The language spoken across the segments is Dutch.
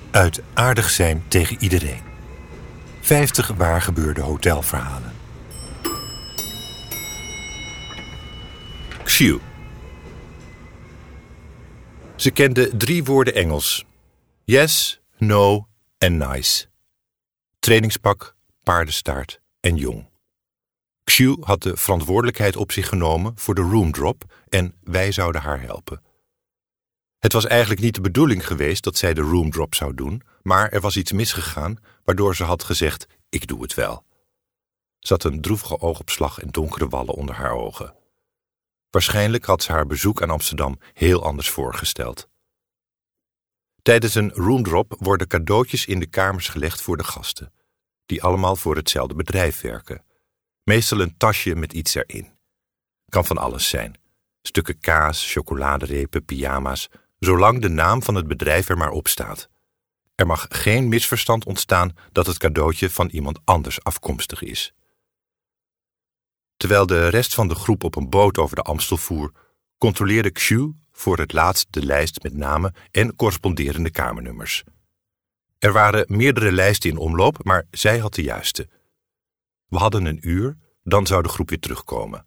Uit aardig zijn tegen iedereen. 50 waargebeurde hotelverhalen. Xiu. Ze kende 3 woorden Engels. Yes, no en nice. Trainingspak, paardenstaart en jong. Xiu had de verantwoordelijkheid op zich genomen voor de roomdrop en wij zouden haar helpen. Het was eigenlijk niet de bedoeling geweest dat zij de roomdrop zou doen, maar er was iets misgegaan, waardoor ze had gezegd, ik doe het wel. Ze had een droevige oogopslag en donkere wallen onder haar ogen. Waarschijnlijk had ze haar bezoek aan Amsterdam heel anders voorgesteld. Tijdens een roomdrop worden cadeautjes in de kamers gelegd voor de gasten, die allemaal voor hetzelfde bedrijf werken. Meestal een tasje met iets erin. Kan van alles zijn. Stukken kaas, chocoladerepen, pyjama's, zolang de naam van het bedrijf er maar op staat. Er mag geen misverstand ontstaan dat het cadeautje van iemand anders afkomstig is. Terwijl de rest van de groep op een boot over de Amstel voer, controleerde Xiu voor het laatst de lijst met namen en corresponderende kamernummers. Er waren meerdere lijsten in omloop, maar zij had de juiste. We hadden een uur, dan zou de groep weer terugkomen.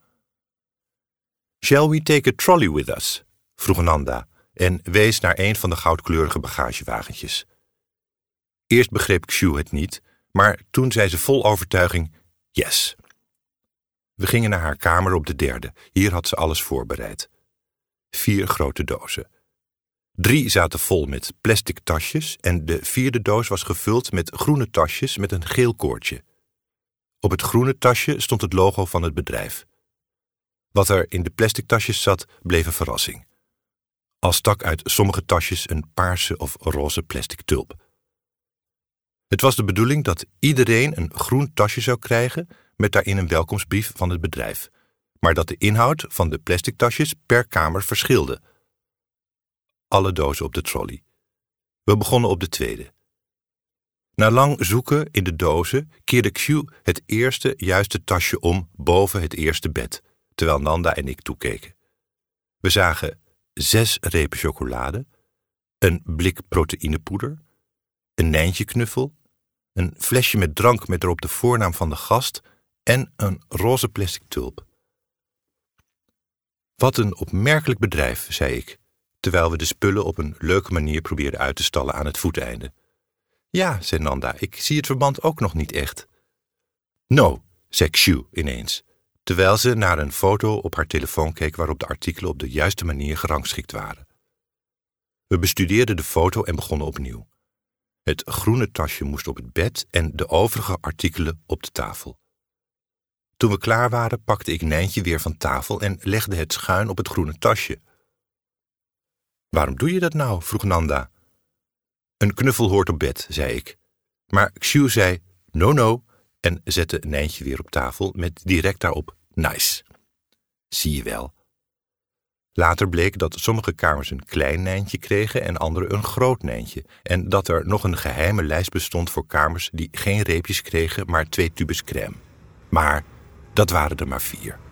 Shall we take a trolley with us? Vroeg Nanda en wees naar een van de goudkleurige bagagewagentjes. Eerst begreep Xiu het niet, maar toen zei ze vol overtuiging, yes. We gingen naar haar kamer op de 3e. Hier had ze alles voorbereid. 4 grote dozen. 3 zaten vol met plastic tasjes en de 4e doos was gevuld met groene tasjes met een geel koordje. Op het groene tasje stond het logo van het bedrijf. Wat er in de plastic tasjes zat, bleef een verrassing. Al stak uit sommige tasjes een paarse of roze plastic tulp. Het was de bedoeling dat iedereen een groen tasje zou krijgen met daarin een welkomstbrief van het bedrijf, maar dat de inhoud van de plastic tasjes per kamer verschilde. Alle dozen op de trolley. We begonnen op de 2e. Na lang zoeken in de dozen keerde Xiu het eerste juiste tasje om boven het eerste bed, terwijl Nanda en ik toekeken. We zagen 6 repen chocolade, een blik proteïnepoeder, een Nijntje-knuffel, een flesje met drank met erop de voornaam van de gast en een roze plastic tulp. Wat een opmerkelijk bedrijf, zei ik, terwijl we de spullen op een leuke manier probeerden uit te stallen aan het voeteinde. Ja, zei Nanda, ik zie het verband ook nog niet echt. No, zei Xiu ineens, terwijl ze naar een foto op haar telefoon keek waarop de artikelen op de juiste manier gerangschikt waren. We bestudeerden de foto en begonnen opnieuw. Het groene tasje moest op het bed en de overige artikelen op de tafel. Toen we klaar waren, pakte ik Nijntje weer van tafel en legde het schuin op het groene tasje. Waarom doe je dat nou? Vroeg Nanda. Een knuffel hoort op bed, zei ik. Maar Xiu zei, no, en zette Nijntje weer op tafel met direct daarop, nice. Zie je wel. Later bleek dat sommige kamers een klein Nijntje kregen en andere een groot Nijntje, en dat er nog een geheime lijst bestond voor kamers die geen reepjes kregen, maar 2 tubes crème. Maar dat waren er maar 4.